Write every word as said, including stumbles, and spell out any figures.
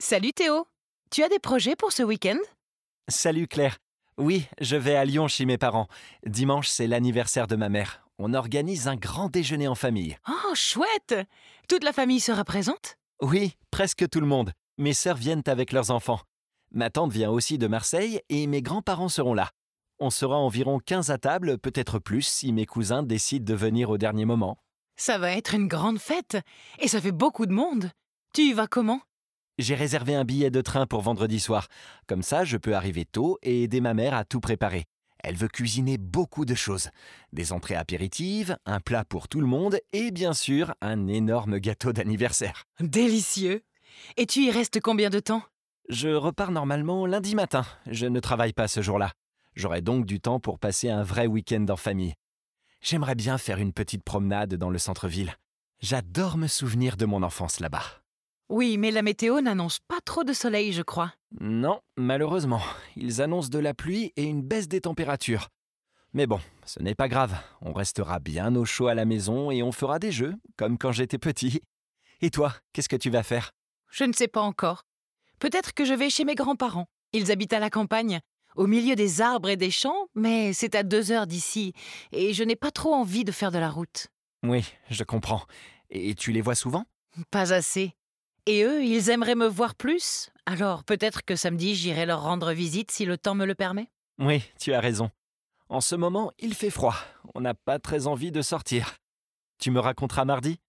Salut Théo, tu as des projets pour ce week-end? Salut Claire. Oui, je vais à Lyon chez mes parents. Dimanche, c'est l'anniversaire de ma mère. On organise un grand déjeuner en famille. Oh, chouette! Toute la famille sera présente? Oui, presque tout le monde. Mes sœurs viennent avec leurs enfants. Ma tante vient aussi de Marseille et mes grands-parents seront là. On sera environ quinze à table, peut-être plus si mes cousins décident de venir au dernier moment. Ça va être une grande fête et ça fait beaucoup de monde. Tu y vas comment? J'ai réservé un billet de train pour vendredi soir. Comme ça, je peux arriver tôt et aider ma mère à tout préparer. Elle veut cuisiner beaucoup de choses. Des entrées apéritives, un plat pour tout le monde et bien sûr, un énorme gâteau d'anniversaire. Délicieux! Et tu y restes combien de temps? Je repars normalement lundi matin. Je ne travaille pas ce jour-là. J'aurai donc du temps pour passer un vrai week-end en famille. J'aimerais bien faire une petite promenade dans le centre-ville. J'adore me souvenir de mon enfance là-bas. Oui, mais la météo n'annonce pas trop de soleil, je crois. Non, malheureusement, ils annoncent de la pluie et une baisse des températures. Mais bon, ce n'est pas grave, on restera bien au chaud à la maison et on fera des jeux, comme quand j'étais petit. Et toi, qu'est-ce que tu vas faire? Je ne sais pas encore. Peut-être que je vais chez mes grands-parents. Ils habitent à la campagne, au milieu des arbres et des champs, mais c'est à deux heures d'ici, et je n'ai pas trop envie de faire de la route. Oui, je comprends. Et tu les vois souvent? Pas assez. Et eux, ils aimeraient me voir plus, alors peut-être que samedi j'irai leur rendre visite si le temps me le permet. Oui, tu as raison. En ce moment, il fait froid. On n'a pas très envie de sortir. Tu me raconteras mardi?